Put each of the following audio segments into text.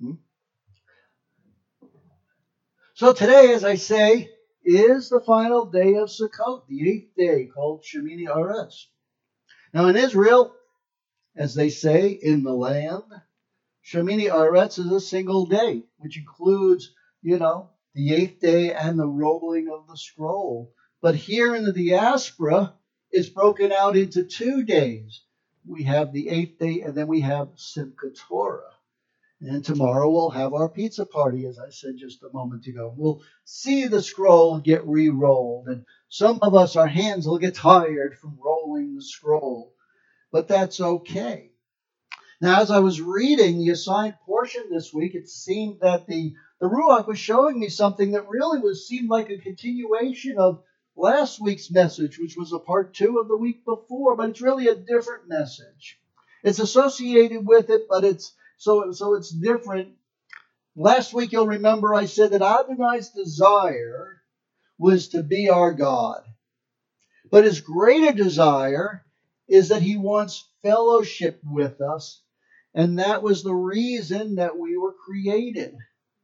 So today, as I say, is the final day of Sukkot, the 8th day, called Shemini Aretz. Now in Israel, as they say, in the land, Shemini Aretz is a single day, which includes, the 8th day and the rolling of the scroll. But here in the diaspora, it's broken out into 2 days. We have the 8th day, and then we have Simchat Torah. And tomorrow we'll have our pizza party, as I said just a moment ago. We'll see the scroll get re-rolled, and some of us, our hands will get tired from rolling the scroll, but that's okay. Now, as I was reading the assigned portion this week, it seemed that the Ruach was showing me something that really seemed like a continuation of last week's message, which was a part 2 of the week before, but it's really a different message. It's associated with it, but it's different. Last week, you'll remember I said that Adonai's desire was to be our God. But his greater desire is that he wants fellowship with us. And that was the reason that we were created.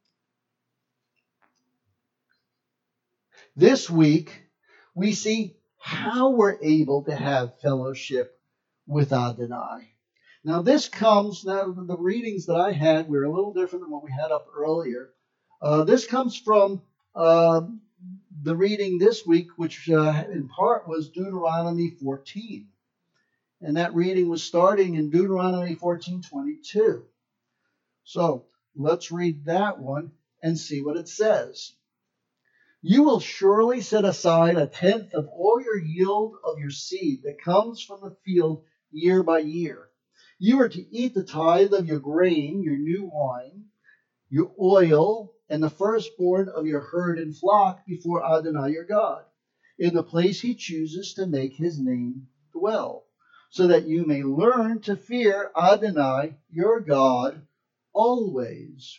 This week, we see how we're able to have fellowship with Adonai. Now the readings that I had were a little different than what we had up earlier. This comes from the reading this week, which in part was Deuteronomy 14. And that reading was starting in Deuteronomy 14:22. So let's read that one and see what it says. You will surely set aside 1/10 of all your yield of your seed that comes from the field year by year. You are to eat the tithe of your grain, your new wine, your oil, and the firstborn of your herd and flock before Adonai your God, in the place he chooses to make his name dwell, so that you may learn to fear Adonai your God always.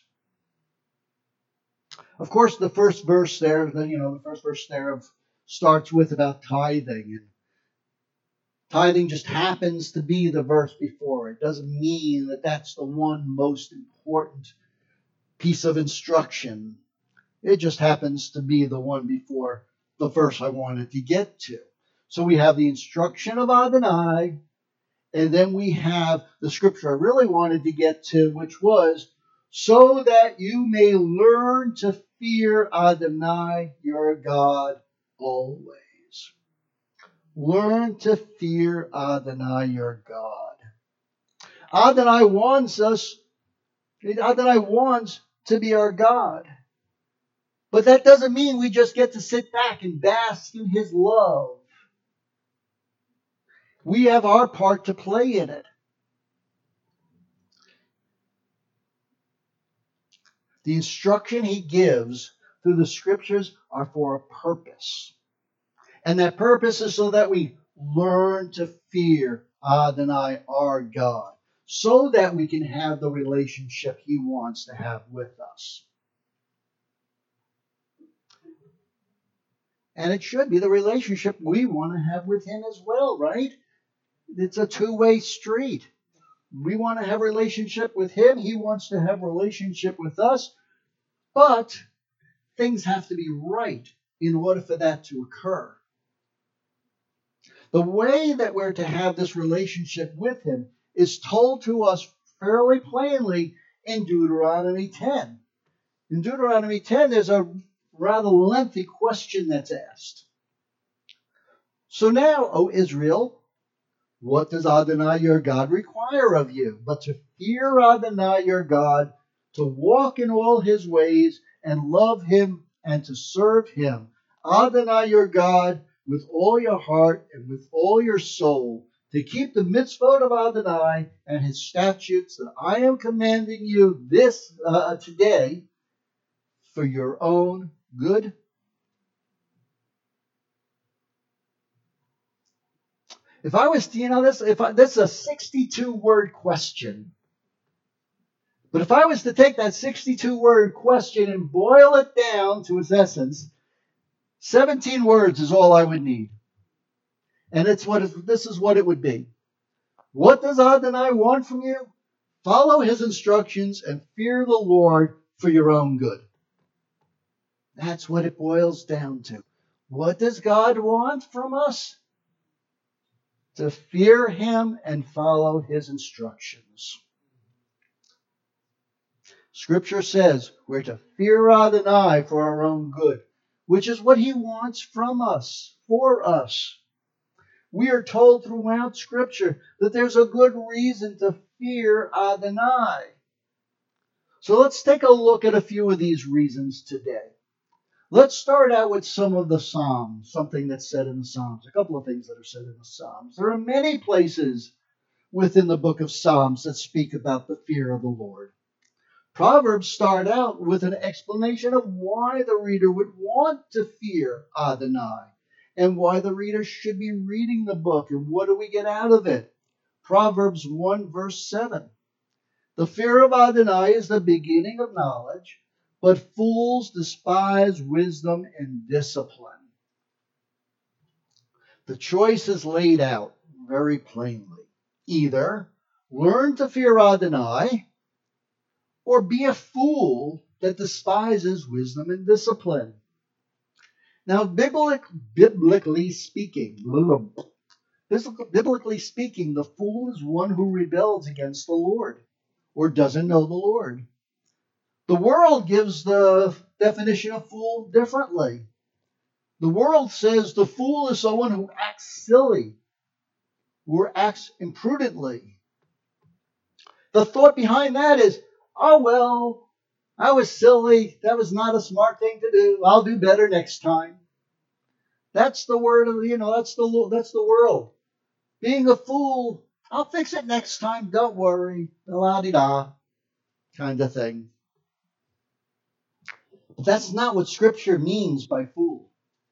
Of course, the first verse there, starts with about tithing. And tithing just happens to be the verse before. It doesn't mean that that's the one most important piece of instruction. It just happens to be the one before the verse I wanted to get to. So we have the instruction of Adonai, and then we have the scripture I really wanted to get to, which was, so that you may learn to fear Adonai your God always. Learn to fear Adonai your God. Adonai wants to be our God. But that doesn't mean we just get to sit back and bask in his love. We have our part to play in it. The instruction he gives through the scriptures are for a purpose. And that purpose is so that we learn to fear Adonai our God, so that we can have the relationship he wants to have with us. And it should be the relationship we want to have with him as well, right? It's a two-way street. We want to have a relationship with him. He wants to have a relationship with us. But things have to be right in order for that to occur. The way that we're to have this relationship with him is told to us fairly plainly in Deuteronomy 10. In Deuteronomy 10, there's a rather lengthy question that's asked. So now, O Israel, what does Adonai your God require of you? But to fear Adonai your God, to walk in all his ways and love him and to serve him, Adonai your God, with all your heart and with all your soul, to keep the mitzvot of Adonai and his statutes that I am commanding you today for your own good. If I was to, this is a 62-word question. But if I was to take that 62-word question and boil it down to its essence, 17 words is all I would need. And this is what it would be. What does Adonai want from you? Follow his instructions and fear the Lord for your own good. That's what it boils down to. What does God want from us? To fear him and follow his instructions. Scripture says we're to fear Adonai for our own good, which is what he wants from us, for us. We are told throughout Scripture that there's a good reason to fear Adonai. So let's take a look at a few of these reasons today. Let's start out with some of the Psalms, something that's said in the Psalms, a couple of things that are said in the Psalms. There are many places within the book of Psalms that speak about the fear of the Lord. Proverbs start out with an explanation of why the reader would want to fear Adonai and why the reader should be reading the book and what do we get out of it. Proverbs 1 verse 7. The fear of Adonai is the beginning of knowledge, but fools despise wisdom and discipline. The choice is laid out very plainly. Either learn to fear Adonai or be a fool that despises wisdom and discipline. Now, biblically speaking, the fool is one who rebels against the Lord or doesn't know the Lord. The world gives the definition of fool differently. The world says the fool is someone who acts silly or acts imprudently. The thought behind that is, oh, well, I was silly. That was not a smart thing to do. I'll do better next time. That's the word of, that's the world. Being a fool, I'll fix it next time. Don't worry. La-di-da kind of thing. But that's not what Scripture means by fool.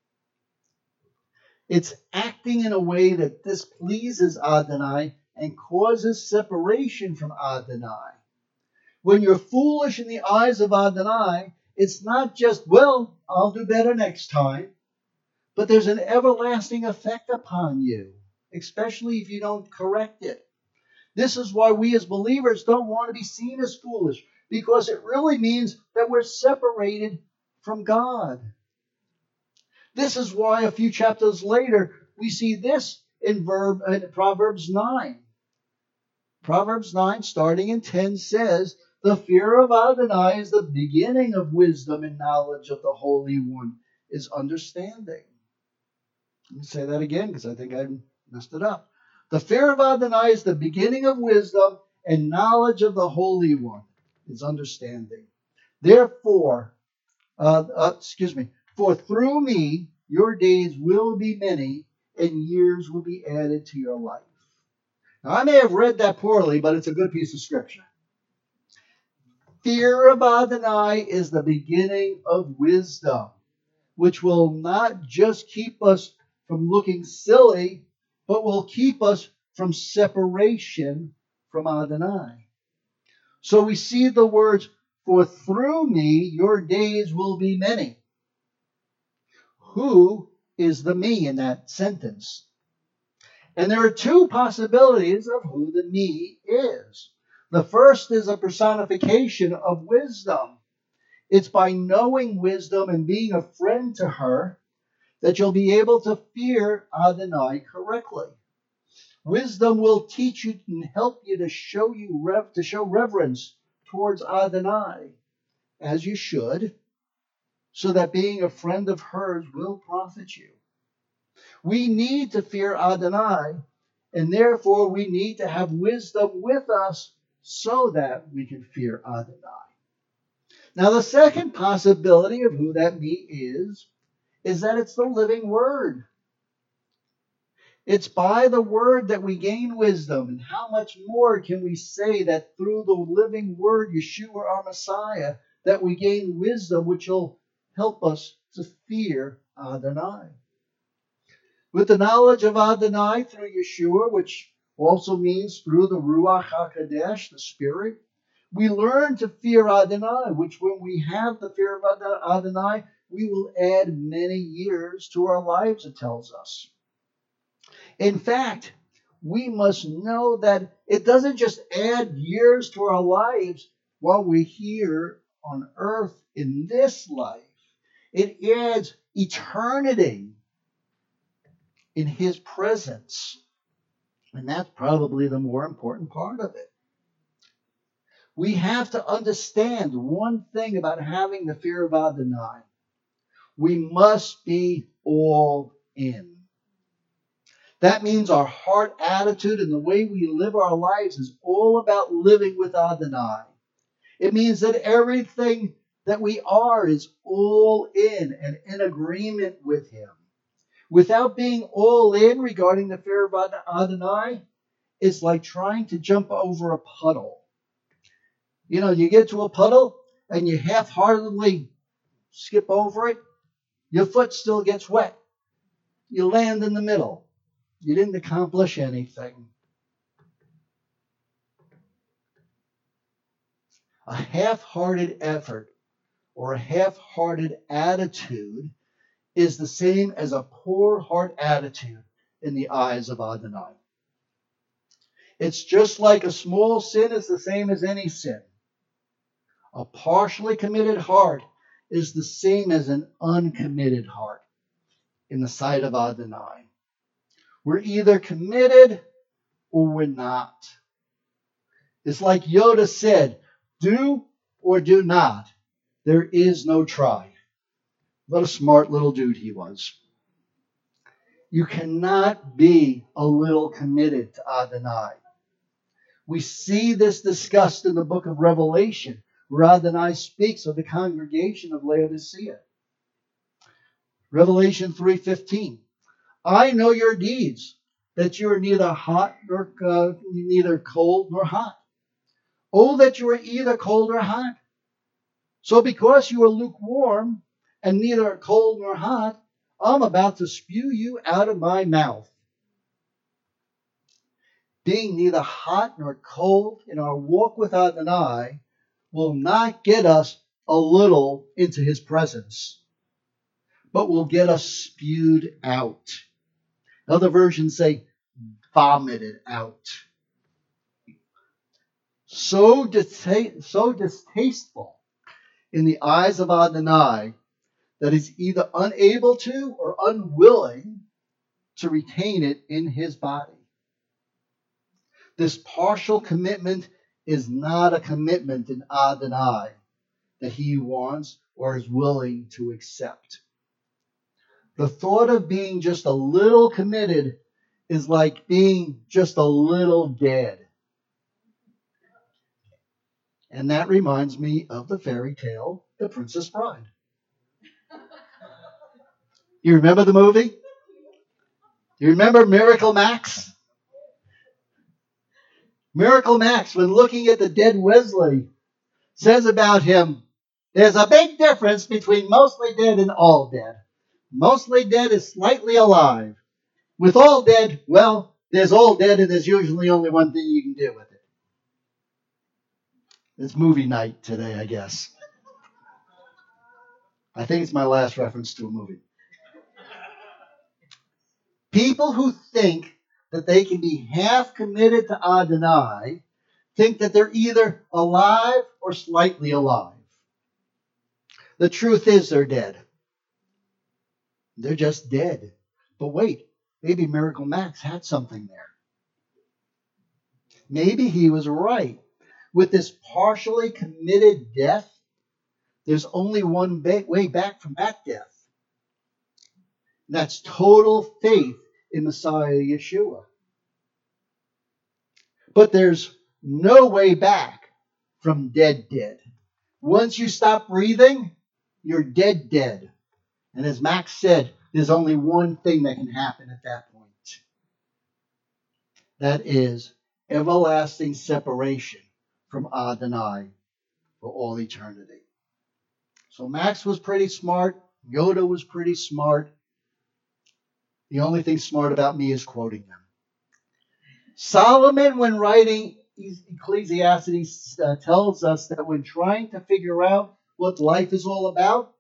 It's acting in a way that displeases Adonai and causes separation from Adonai. When you're foolish in the eyes of Adonai, it's not just, well, I'll do better next time, but there's an everlasting effect upon you, especially if you don't correct it. This is why we as believers don't want to be seen as foolish, because it really means that we're separated from God. This is why a few chapters later we see this in Proverbs 9. Proverbs 9, starting in 10, says, the fear of Adonai is the beginning of wisdom and knowledge of the Holy One is understanding. Let me say that again because I think I messed it up. The fear of Adonai is the beginning of wisdom and knowledge of the Holy One is understanding. Therefore, for through me your days will be many and years will be added to your life. Now, I may have read that poorly, but it's a good piece of scripture. Fear of Adonai is the beginning of wisdom, which will not just keep us from looking silly, but will keep us from separation from Adonai. So we see the words, for through me your days will be many. Who is the me in that sentence? And there are two possibilities of who the me is. The first is a personification of wisdom. It's by knowing wisdom and being a friend to her that you'll be able to fear Adonai correctly. Wisdom will teach you and help you to show reverence towards Adonai, as you should, so that being a friend of hers will profit you. We need to fear Adonai, and therefore we need to have wisdom with us so that we can fear Adonai. Now, the second possibility of who that me is that it's the living word. It's by the word that we gain wisdom. And how much more can we say that through the living word, Yeshua our Messiah, that we gain wisdom which will help us to fear Adonai. With the knowledge of Adonai through Yeshua, which also means through the Ruach HaKodesh, the Spirit, we learn to fear Adonai, which when we have the fear of Adonai, we will add many years to our lives, it tells us. In fact, we must know that it doesn't just add years to our lives while we're here on earth in this life. It adds eternity in his presence. And that's probably the more important part of it. We have to understand one thing about having the fear of Adonai. We must be all in. That means our heart attitude and the way we live our lives is all about living with Adonai. It means that everything that we are is all in and in agreement with him. Without being all in regarding the fear of Adonai, it's like trying to jump over a puddle. You know, you get to a puddle and you half-heartedly skip over it, your foot still gets wet. You land in the middle. You didn't accomplish anything. A half-hearted effort or a half-hearted attitude is the same as a poor heart attitude in the eyes of Adonai. It's just like a small sin is the same as any sin. A partially committed heart is the same as an uncommitted heart in the sight of Adonai. We're either committed or we're not. It's like Yoda said, do or do not. There is no try. What a smart little dude he was. You cannot be a little committed to Adonai. We see this discussed in the book of Revelation, where Adonai speaks of the congregation of Laodicea. Revelation 3:15. I know your deeds, that you are neither hot nor neither cold nor hot. Oh, that you are either cold or hot. So because you are lukewarm and neither cold nor hot, I'm about to spew you out of my mouth. Being neither hot nor cold in our walk with Adonai will not get us a little into his presence, but will get us spewed out. Other versions say vomited out. So distasteful in the eyes of Adonai that he's either unable to or unwilling to retain it in his body. This partial commitment is not a commitment in Adonai that he wants or is willing to accept. The thought of being just a little committed is like being just a little dead. And that reminds me of the fairy tale, The Princess Bride. You remember the movie? You remember Miracle Max? Miracle Max, when looking at the dead Wesley, says about him, there's a big difference between mostly dead and all dead. Mostly dead is slightly alive. With all dead, well, there's all dead and there's usually only one thing you can do with it. It's movie night today, I guess. I think it's my last reference to a movie. People who think that they can be half committed to Adonai think that they're either alive or slightly alive. The truth is they're dead. They're just dead. But wait, maybe Miracle Max had something there. Maybe he was right. With this partially committed death, there's only one way back from that death. And that's total faith in Messiah Yeshua. But there's no way back from dead. Once you stop breathing, you're dead. And as Max said, there's only one thing that can happen at that point. That is everlasting separation from Adonai for all eternity. So Max was pretty smart. Yoda was pretty smart. The only thing smart about me is quoting them. Solomon, when writing Ecclesiastes, tells us that when trying to figure out what life is all about,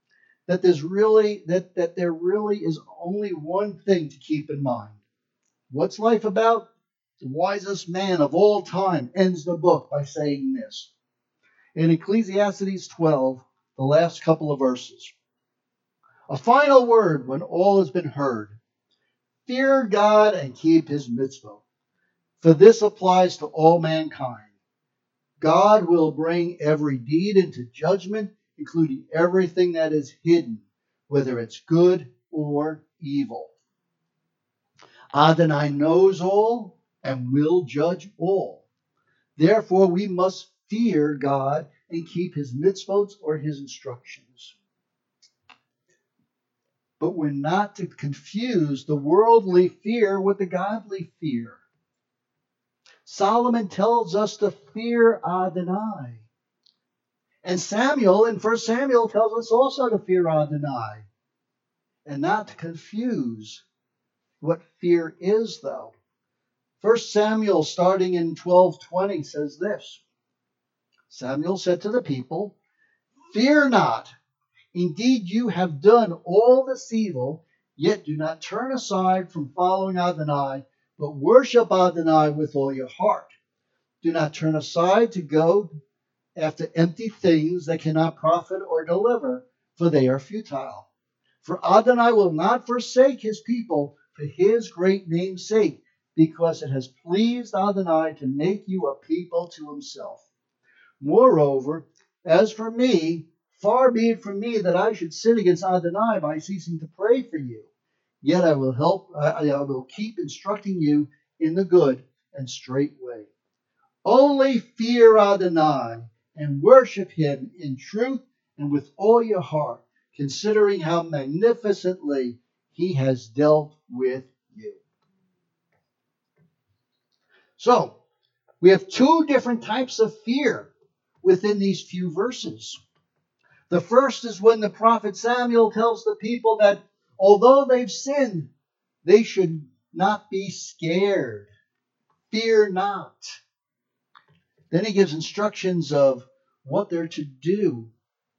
that there really is only one thing to keep in mind. What's life about? The wisest man of all time ends the book by saying this. In Ecclesiastes 12, the last couple of verses. A final word when all has been heard. Fear God and keep his mitzvot. For this applies to all mankind. God will bring every deed into judgment, including everything that is hidden, whether it's good or evil. Adonai knows all and will judge all. Therefore, we must fear God and keep his mitzvot or his instructions. But we're not to confuse the worldly fear with the godly fear. Solomon tells us to fear Adonai. And Samuel in 1 Samuel tells us also to fear Adonai. And not to confuse what fear is, though. 1 Samuel, starting in 12:20, says this. Samuel said to the people, "Fear not. Indeed, you have done all this evil, yet do not turn aside from following Adonai, but worship Adonai with all your heart. Do not turn aside to go after empty things that cannot profit or deliver, for they are futile. For Adonai will not forsake his people for his great name's sake, because it has pleased Adonai to make you a people to himself. Moreover, as for me, far be it from me that I should sin against Adonai by ceasing to pray for you. Yet I will keep instructing you in the good and straight way. Only fear Adonai and worship him in truth and with all your heart, considering how magnificently he has dealt with you." So, we have two different types of fear within these few verses. The first is when the prophet Samuel tells the people that although they've sinned, they should not be scared. Fear not. Then he gives instructions of what they're to do.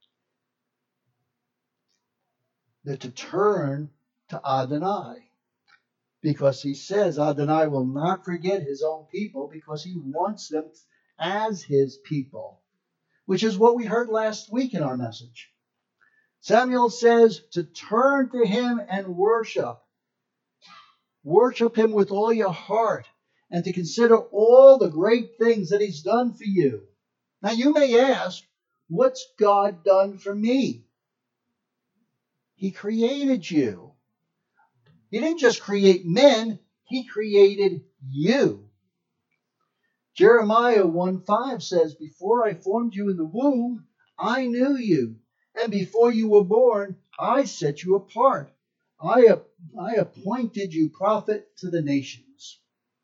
They're to turn to Adonai. Because he says Adonai will not forget his own people because he wants them as his people, which is what we heard last week in our message. Samuel says to turn to him and worship. Worship him with all your heart and to consider all the great things that he's done for you. Now you may ask, what's God done for me? He created you. He didn't just create men, he created you. Jeremiah 1:5 says, "Before I formed you in the womb, I knew you. And before you were born, I set you apart. I appointed you prophet to the nations."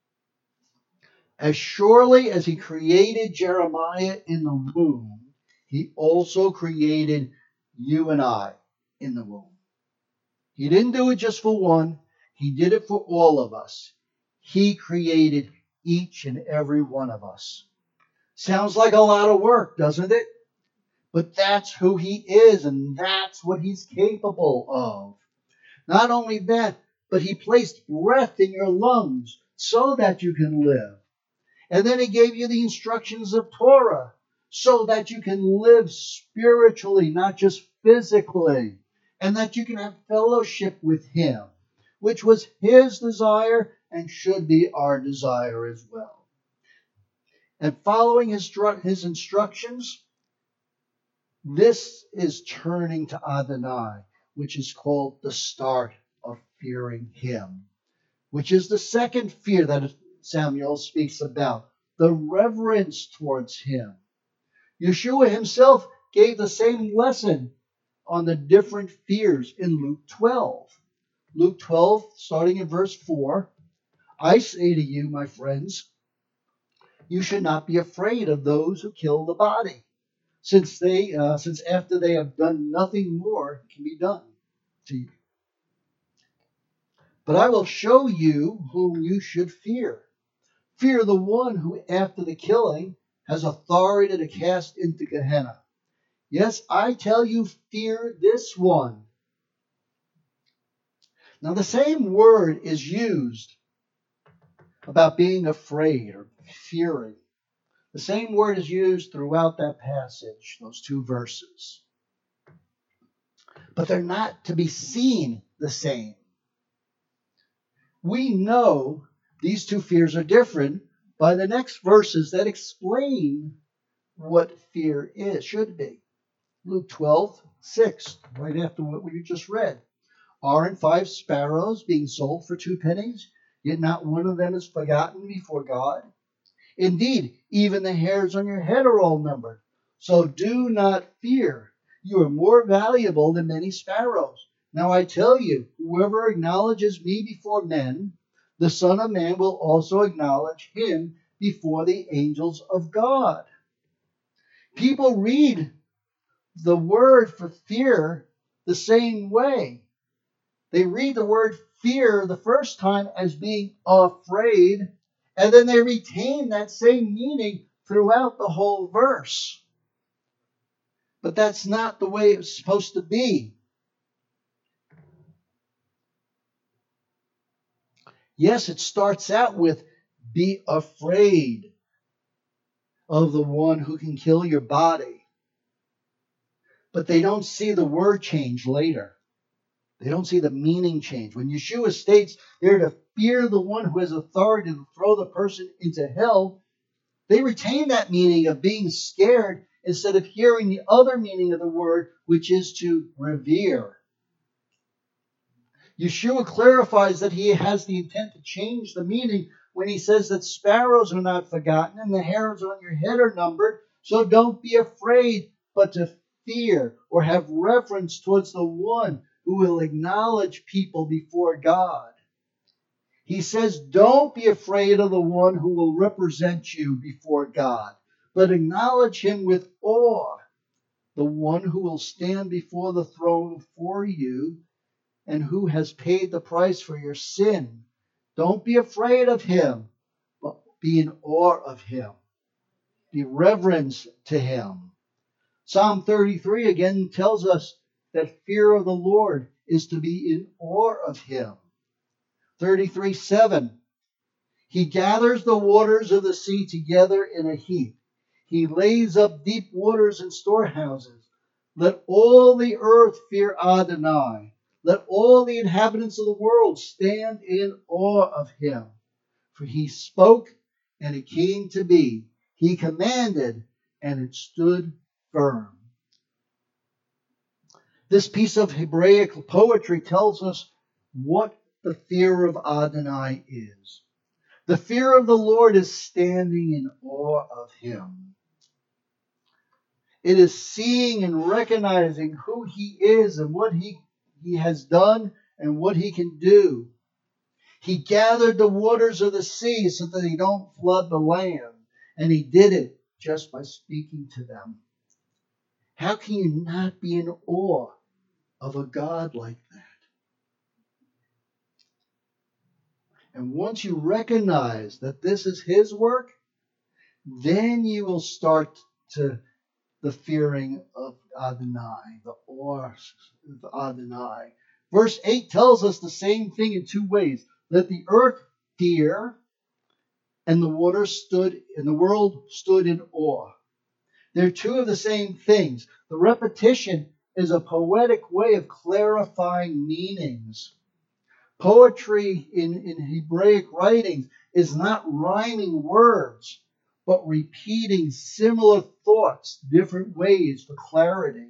As surely as he created Jeremiah in the womb, he also created you and I in the womb. He didn't do it just for one. He did it for all of us. He created each and every one of us. Sounds like a lot of work, doesn't it? But that's who he is, and that's what he's capable of. Not only that, but he placed breath in your lungs so that you can live. And then he gave you the instructions of Torah so that you can live spiritually, not just physically, and that you can have fellowship with him, which was his desire and should be our desire as well. And following his instructions, this is turning to Adonai, which is called the start of fearing him, which is the second fear that Samuel speaks about, the reverence towards him. Yeshua himself gave the same lesson on the different fears in Luke 12. Luke 12, starting in verse 4, "I say to you, my friends, you should not be afraid of those who kill the body, since after they have done nothing more can be done to you. But I will show you whom you should fear. Fear the one who, after the killing, has authority to cast into Gehenna. Yes, I tell you, fear this one." Now, the same word is used about being afraid or fearing. The same word is used throughout that passage, those two verses. But they're not to be seen the same. We know these two fears are different by the next verses that explain what fear is, should be. Luke 12:6, right after what we just read. Aren't 5 sparrows being sold for 2 pennies? Yet not one of them is forgotten before God. Indeed, even the hairs on your head are all numbered. So do not fear. You are more valuable than many sparrows. Now I tell you, whoever acknowledges me before men, the Son of Man will also acknowledge him before the angels of God. People read the word for fear the same way. They read the word fear the first time as being afraid, and then they retain that same meaning throughout the whole verse. But that's not the way it's supposed to be. Yes, it starts out with be afraid of the one who can kill your body. But they don't see the word change later. They don't see the meaning change. When Yeshua states they're to fear the one who has authority to throw the person into hell, they retain that meaning of being scared instead of hearing the other meaning of the word, which is to revere. Yeshua clarifies that he has the intent to change the meaning when he says that sparrows are not forgotten and the hairs on your head are numbered. So don't be afraid, but to fear or have reverence towards the one who will acknowledge people before God. He says, don't be afraid of the one who will represent you before God, but acknowledge him with awe, the one who will stand before the throne for you and who has paid the price for your sin. Don't be afraid of him, but be in awe of him. Be reverence to him. Psalm 33 again tells us that fear of the Lord is to be in awe of him. 33:7. He gathers the waters of the sea together in a heap. He lays up deep waters in storehouses. Let all the earth fear Adonai. Let all the inhabitants of the world stand in awe of him. For he spoke, and it came to be. He commanded, and it stood firm. This piece of Hebraic poetry tells us what the fear of Adonai is. The fear of the Lord is standing in awe of him. It is seeing and recognizing who he is and what he has done and what he can do. He gathered the waters of the sea so that they don't flood the land. And he did it just by speaking to them. How can you not be in awe of a God like that? And once you recognize that this is his work, then you will start to the fearing of Adonai, the awe of Adonai. Verse 8 tells us the same thing in two ways. Let the earth fear, and the world stood in awe. They're two of the same things. The repetition is a poetic way of clarifying meanings. Poetry in Hebraic writings is not rhyming words, but repeating similar thoughts different ways for clarity.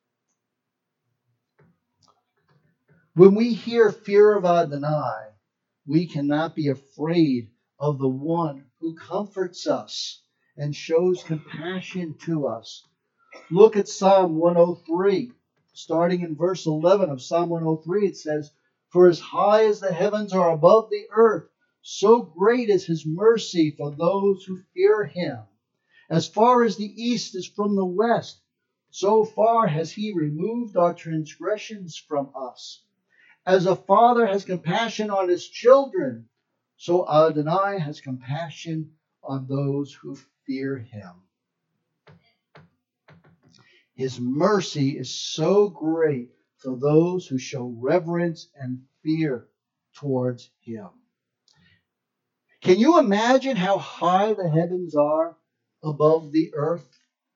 When we hear fear of Adonai, we cannot be afraid of the one who comforts us and shows compassion to us. Look at Psalm 103. Starting in verse 11 of Psalm 103, it says, For as high as the heavens are above the earth, so great is his mercy for those who fear him. As far as the east is from the west, so far has he removed our transgressions from us. As a father has compassion on his children, so Adonai has compassion on those who fear him. His mercy is so great for those who show reverence and fear towards him. Can you imagine how high the heavens are above the earth?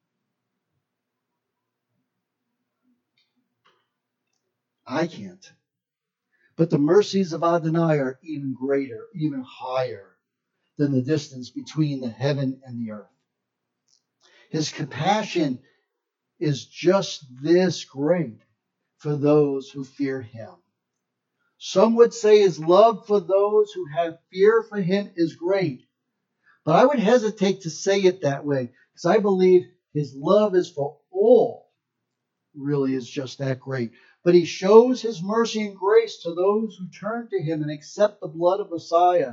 I can't. But the mercies of Adonai are even greater, even higher than the distance between the heaven and the earth. His compassion is just this great for those who fear him. Some would say his love for those who have fear for him is great. But I would hesitate to say it that way, because I believe his love is for all, really is just that great. But he shows his mercy and grace to those who turn to him and accept the blood of Messiah.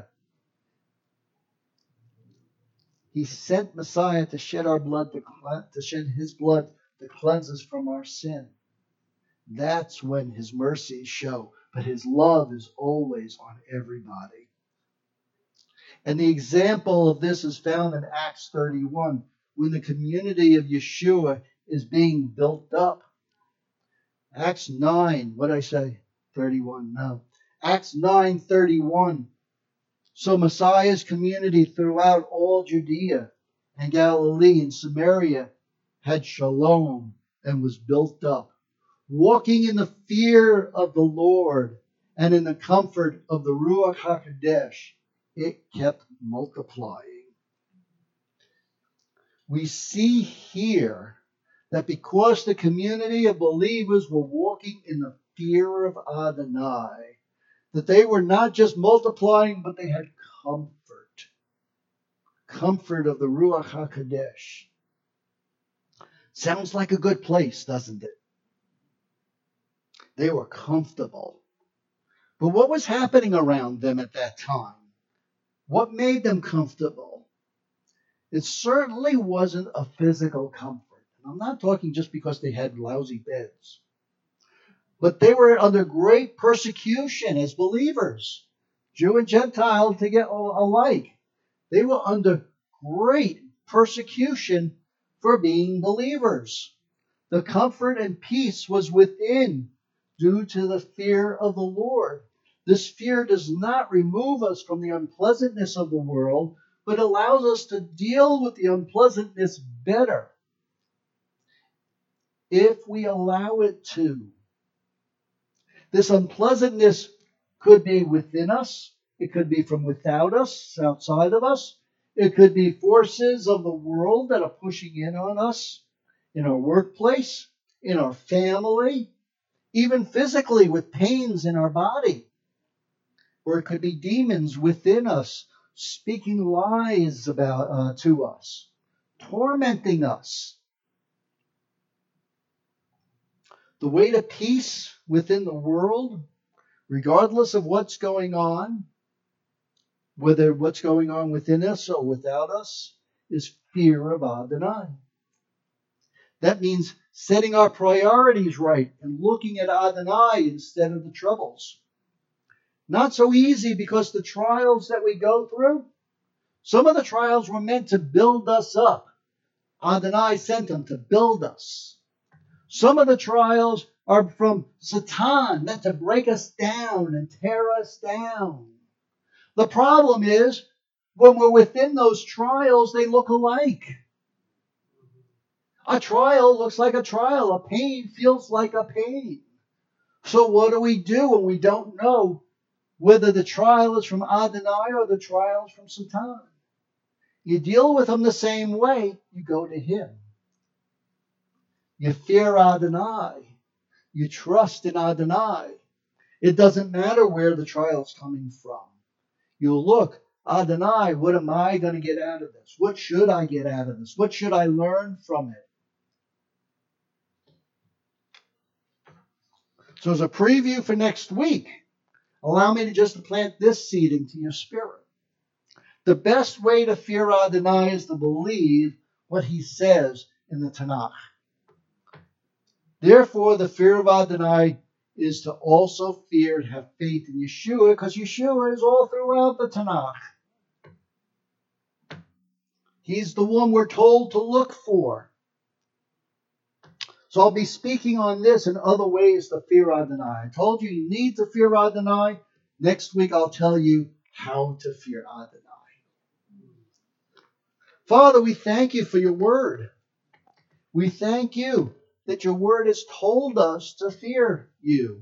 He sent Messiah to shed our blood, to shed his blood to cleanse us from our sin. That's when his mercies show. But his love is always on everybody. And the example of this is found in Acts 31, when the community of Yeshua is being built up. Acts 9, what did I say? 31, no. Acts 9:31. So Messiah's community throughout all Judea and Galilee and Samaria had shalom and was built up, walking in the fear of the Lord and in the comfort of the Ruach HaKodesh. It kept multiplying. We see here that because the community of believers were walking in the fear of Adonai, that they were not just multiplying, but they had comfort. Comfort of the Ruach HaKodesh. Sounds like a good place, doesn't it? They were comfortable. But what was happening around them at that time? What made them comfortable? It certainly wasn't a physical comfort. And I'm not talking just because they had lousy beds. But they were under great persecution as believers, Jew and Gentile alike. They were under great persecution for being believers. The comfort and peace was within due to the fear of the Lord. This fear does not remove us from the unpleasantness of the world, but allows us to deal with the unpleasantness better if we allow it to. This unpleasantness could be within us. It could be from without us, outside of us. It could be forces of the world that are pushing in on us, in our workplace, in our family, even physically with pains in our body. Or it could be demons within us speaking lies about to us, tormenting us. The way to peace within the world, regardless of what's going on, whether what's going on within us or without us, is fear of Adonai. That means setting our priorities right and looking at Adonai instead of the troubles. Not so easy because the trials that we go through, some of the trials were meant to build us up. Adonai sent them to build us. Some of the trials are from Satan, meant to break us down and tear us down. The problem is, when we're within those trials, they look alike. A trial looks like a trial. A pain feels like a pain. So what do we do when we don't know whether the trial is from Adonai or the trial is from Satan? You deal with them the same way. You go to him. You fear Adonai. You trust in Adonai. It doesn't matter where the trial is coming from. You look, Adonai, what am I going to get out of this? What should I get out of this? What should I learn from it? So as a preview for next week, allow me to just plant this seed into your spirit. The best way to fear Adonai is to believe what he says in the Tanakh. Therefore, the fear of Adonai is to also fear and have faith in Yeshua, because Yeshua is all throughout the Tanakh. He's the one we're told to look for. So I'll be speaking on this and other ways to fear Adonai. I told you need to fear Adonai. Next week I'll tell you how to fear Adonai. Father, we thank you for your word. We thank you that your word has told us to fear you.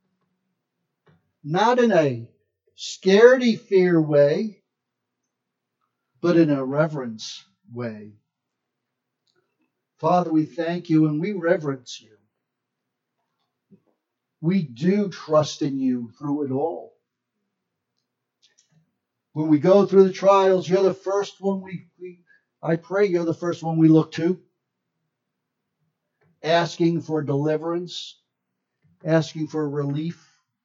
Not in a scaredy fear way, but in a reverence way. Father, we thank you and we reverence you. We do trust in you through it all. When we go through the trials, you're the first one I pray you're the first one we look to. Asking for deliverance, asking for relief,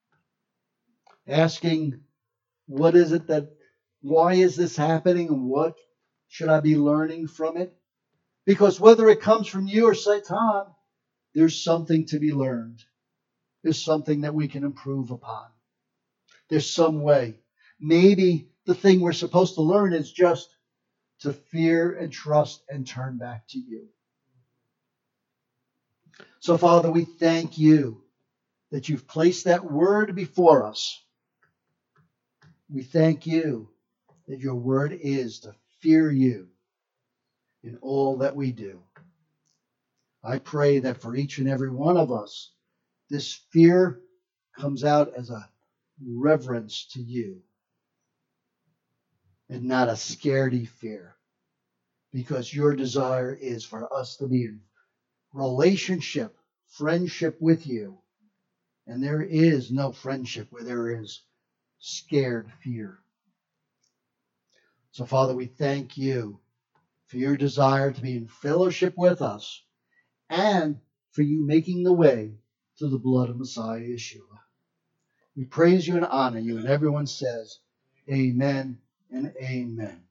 asking why is this happening and what should I be learning from it? Because whether it comes from you or Satan, there's something to be learned. There's something that we can improve upon. There's some way. Maybe the thing we're supposed to learn is just to fear and trust and turn back to you. So, Father, we thank you that you've placed that word before us. We thank you that your word is to fear you in all that we do. I pray that for each and every one of us, this fear comes out as a reverence to you and not a scaredy fear, because your desire is for us to be in relationship, friendship with you. And there is no friendship where there is scared fear. So, Father, we thank you for your desire to be in fellowship with us and for you making the way through the blood of Messiah Yeshua. We praise you and honor you, and everyone says, Amen and amen.